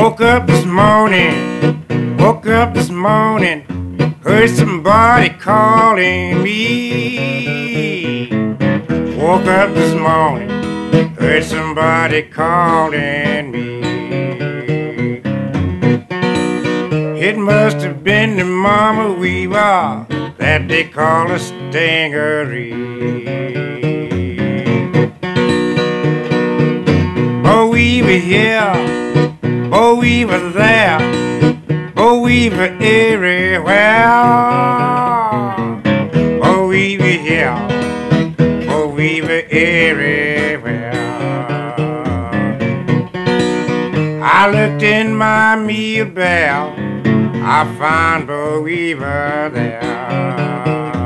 Woke up this morning, woke up this morning, heard somebody calling me. Woke up this morning, heard somebody calling me. It must have been the Mama Weaver that they call a stingaree. Bo Weaver here, Bo Weaver there, Bo Weaver everywhere. Bo Weaver here, Bo Weaver everywhere. I looked in my meal bell, I found Bo Weaver there.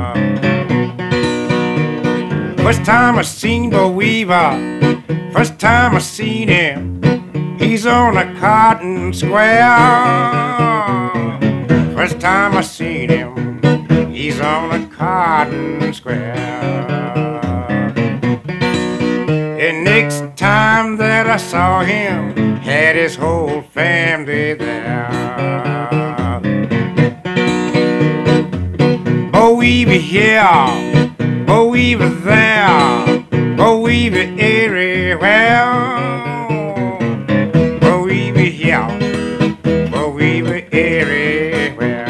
First time I seen Bo Weaver, first time I seen him, he's on a cotton square. First time I seen him, he's on a cotton square. And next time that I saw him, had his whole family there. Bo Weaver here, Bo Weaver there, Bo Weaver everywhere. Bo Weaver here, Bo Weaver everywhere.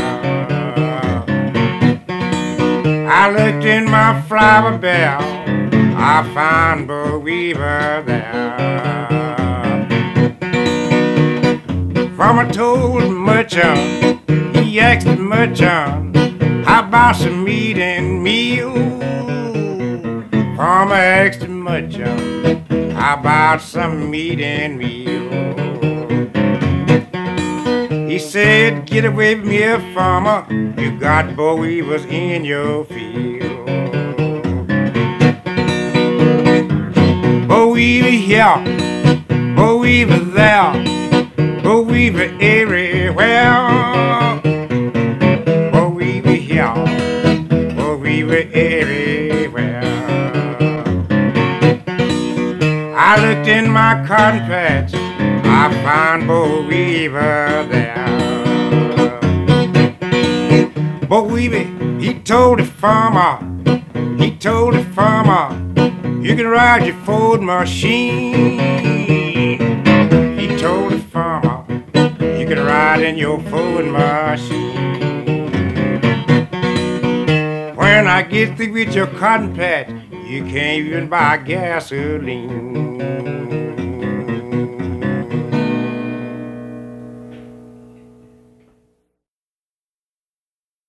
I looked in my flower bell, I found Bo Weaver there. From a told merchant, he asked the merchant, how about some meat and meal? From a asked the merchant, how about some meat and meal? He said, get away from here, farmer, you got Bo Weavers in your field. Bo Weaver here, Bo Weaver there, Bo Weaver everywhere. Bo Weaver here, Bo Weaver everywhere. I looked in my cotton patch, I found Bo Weaver there. Bo Weaver, he told the farmer, he told the farmer, you can ride your Ford machine. He told the farmer, you can ride in your Ford machine. When I get through with your cotton patch, you can't even buy gasoline.